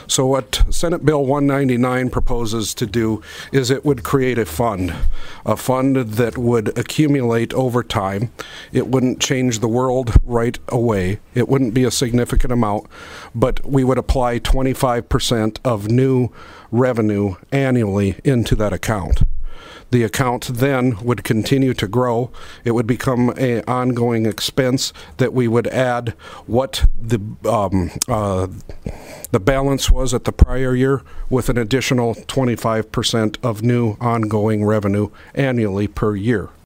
So what Senate Bill 199 proposes to do is it would create a fund that would accumulate over time. It wouldn't change the world right away. It wouldn't be a significant amount, but we would apply 25% of new revenue annually into that account. The account then would continue to grow. It would become an ongoing expense that we would add what the balance was at the prior year with an additional 25% of new ongoing revenue annually per year.